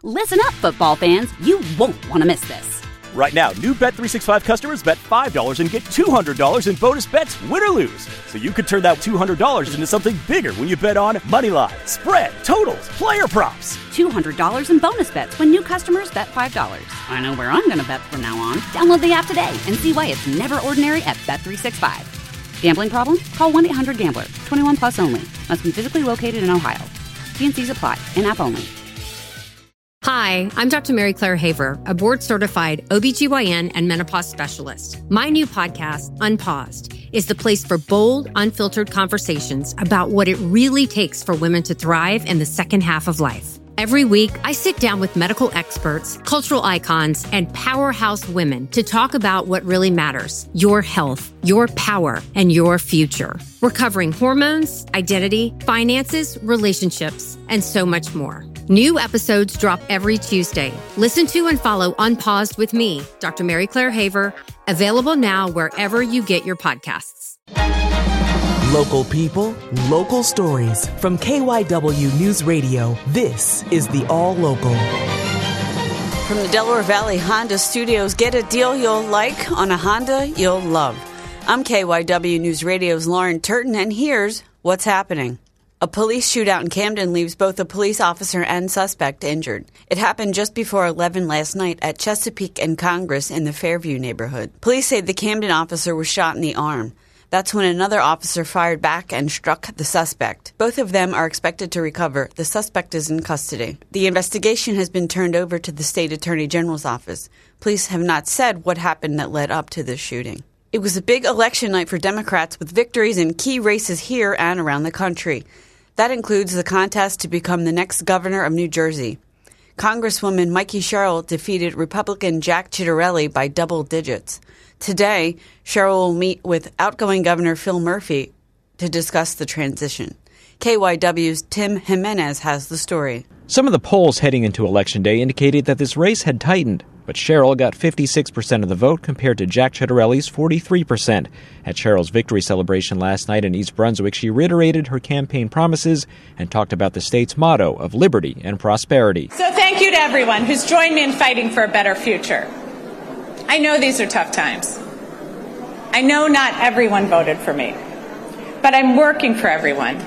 Listen up, football fans. You won't want to miss this. Right now, new Bet365 customers bet $5 and get $200 in bonus bets, win or lose. So you could turn that $200 into something bigger when you bet on money line, spread, totals, player props. $200 in bonus bets when new customers bet $5. I know where I'm going to bet from now on. Download the app today and see why it's never ordinary at Bet365. Gambling problem? Call 1-800-GAMBLER. 21 plus only. Must be physically located in Ohio. T&Cs apply. In-app only. Hi, I'm Dr. Mary Claire Haver, a board-certified OBGYN and menopause specialist. My new podcast, Unpaused, is the place for bold, unfiltered conversations about what it really takes for women to thrive in the second half of life. Every week, I sit down with medical experts, cultural icons, and powerhouse women to talk about what really matters: your health, your power, and your future. We're covering hormones, identity, finances, relationships, and so much more. New episodes drop every Tuesday. Listen to and follow Unpaused with me, Dr. Mary Claire Haver, available now wherever you get your podcasts. Local people, local stories. From KYW News Radio, this is the All Local. From the Delaware Valley Honda Studios, get a deal you'll like on a Honda you'll love. I'm KYW News Radio's Lauren Turton, and here's what's happening. A police shootout in Camden leaves both a police officer and suspect injured. It happened just before 11 last night at Chesapeake and Congress in the Fairview neighborhood. Police say the Camden officer was shot in the arm. That's when another officer fired back and struck the suspect. Both of them are expected to recover. The suspect is in custody. The investigation has been turned over to the state attorney general's office. Police have not said what happened that led up to this shooting. It was a big election night for Democrats with victories in key races here and around the country. That includes the contest to become the next governor of New Jersey. Congresswoman Mikey Sherrill defeated Republican Jack Ciattarelli by double digits. Today, Sherrill will meet with outgoing Governor Phil Murphy to discuss the transition. KYW's Tim Jimenez has the story. Some of the polls heading into Election Day indicated that this race had tightened, but Sherrill got 56% of the vote compared to Jack Ciattarelli's 43%. At Sherrill's victory celebration last night in East Brunswick, she reiterated her campaign promises and talked about the state's motto of liberty and prosperity. So thank you to everyone who's joined me in fighting for a better future. I know these are tough times. I know not everyone voted for me, but I'm working for everyone.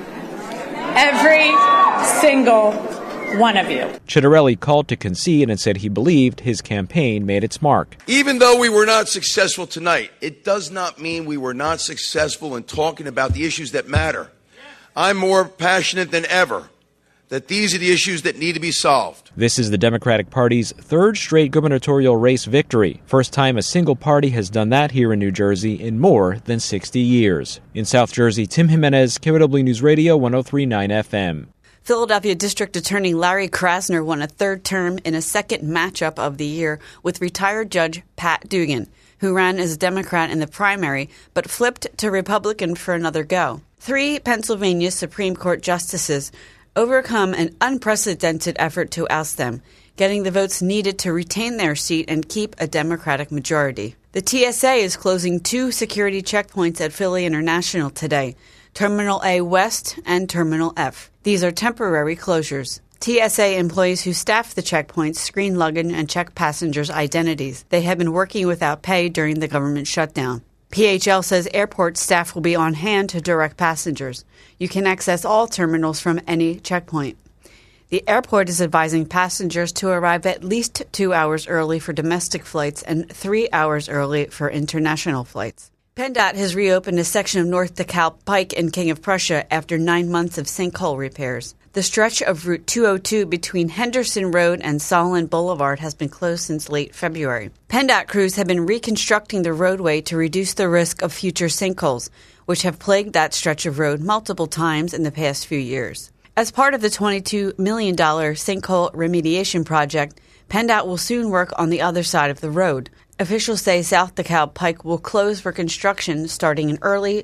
Every single one of you. Ciattarelli called to concede and said he believed his campaign made its mark. Even though we were not successful tonight, it does not mean we were not successful in talking about the issues that matter. I'm more passionate than ever that these are the issues that need to be solved. This is the Democratic Party's third straight gubernatorial race victory. First time a single party has done that here in New Jersey in more than 60 years. In South Jersey, Tim Jimenez, KYW News Radio, 103.9 FM. Philadelphia District Attorney Larry Krasner won a third term in a second matchup of the year with retired Judge Pat Dugan, who ran as a Democrat in the primary but flipped to Republican for another go. 3 Pennsylvania Supreme Court justices overcome an unprecedented effort to oust them, getting the votes needed to retain their seat and keep a Democratic majority. The TSA is closing 2 security checkpoints at Philly International today, Terminal A West and Terminal F. These are temporary closures. TSA employees who staff the checkpoints screen luggage and check passengers' identities. They have been working without pay during the government shutdown. PHL says airport staff will be on hand to direct passengers. You can access all terminals from any checkpoint. The airport is advising passengers to arrive at least 2 hours early for domestic flights and 3 hours early for international flights. PennDOT has reopened a section of North DeKalb Pike in King of Prussia after 9 months of sinkhole repairs. The stretch of Route 202 between Henderson Road and Solon Boulevard has been closed since late February. PennDOT crews have been reconstructing the roadway to reduce the risk of future sinkholes, which have plagued that stretch of road multiple times in the past few years. As part of the $22 million sinkhole remediation project, PennDOT will soon work on the other side of the road. Officials say South DeKalb Pike will close for construction starting in early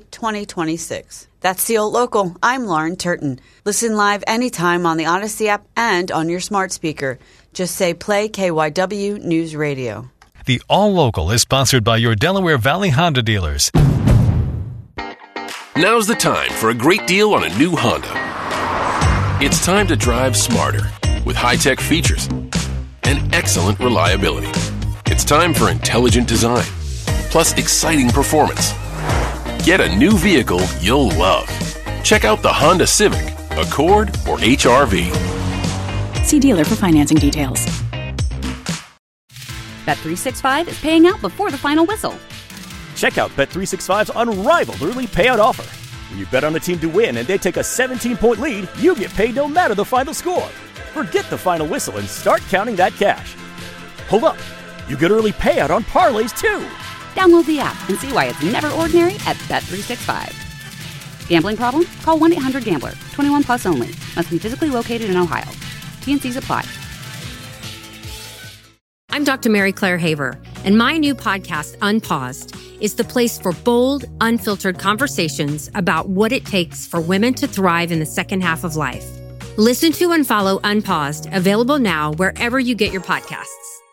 2026. That's the Old Local. I'm Lauren Turton. Listen live anytime on the Odyssey app and on your smart speaker. Just say play KYW News Radio. The All Local is sponsored by your Delaware Valley Honda dealers. Now's the time for a great deal on a new Honda. It's time to drive smarter with high-tech features, and excellent reliability. It's time for intelligent design, plus exciting performance. Get a new vehicle you'll love. Check out the Honda Civic, Accord, or HR-V. See dealer for financing details. Bet365 is paying out before the final whistle. Check out Bet365's unrivaled early payout offer. When you bet on a team to win and they take a 17-point lead, you get paid no matter the final score. Forget the final whistle and start counting that cash. Hold up. You get early payout on parlays, too. Download the app and see why it's never ordinary at Bet365. Gambling problem? Call 1-800-GAMBLER. 21 plus only. Must be physically located in Ohio. T&Cs apply. I'm Dr. Mary Claire Haver, and my new podcast, Unpaused, is the place for bold, unfiltered conversations about what it takes for women to thrive in the second half of life. Listen to and follow Unpaused, available now wherever you get your podcasts.